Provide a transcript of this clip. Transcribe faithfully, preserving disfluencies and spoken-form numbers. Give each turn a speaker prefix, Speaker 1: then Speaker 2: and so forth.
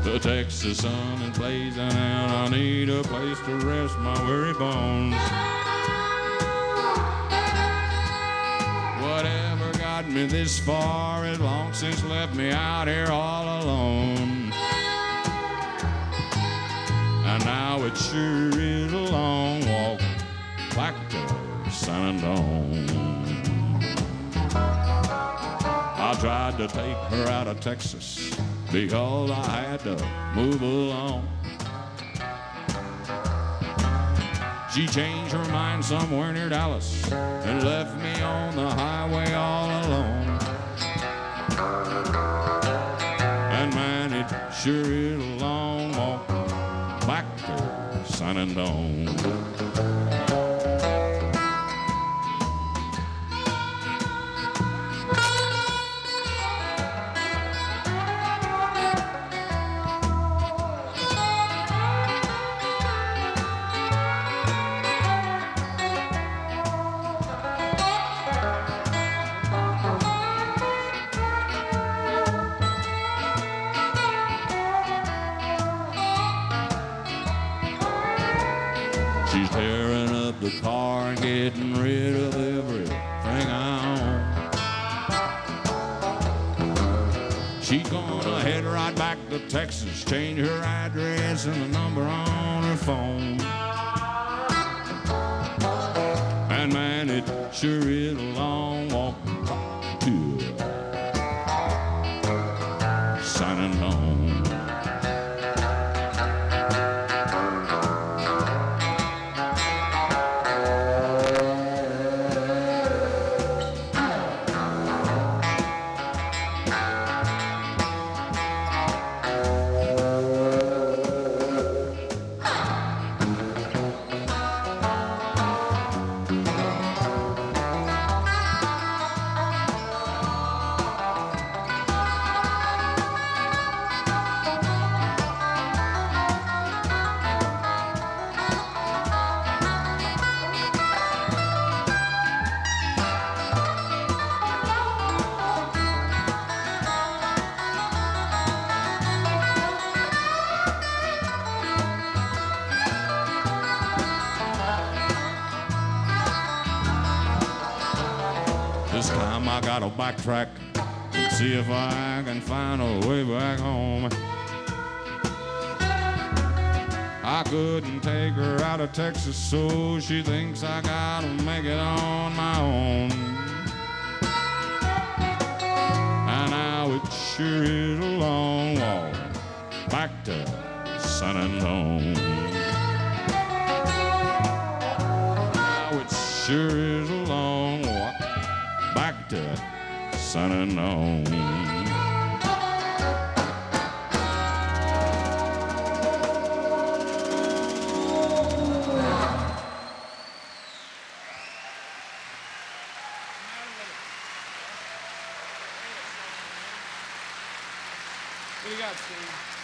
Speaker 1: The Texas sun is blazing and I need a place to rest my weary bones. Whatever got me this far has long since left me out here all alone. And now it sure is a long walk back to San Antone. I tried to take her out of Texas because I had to move along. She changed her mind somewhere near Dallas and left me on the highway all alone. And man, it sure is a long walk back to San Antone. She's tearing up the car and getting rid of everything I own. She's gonna head right back to Texas, change her address and the number on her phone. And man, it sure is a long walk to San Antone. This time I gotta backtrack and see if I can find a way back home. I couldn't take her out of Texas, so she thinks I gotta make it on my own. And now it sure is a long walk back to San Antone. Now it sure is a long walk back to San Antone.
Speaker 2: What do you got, Steve?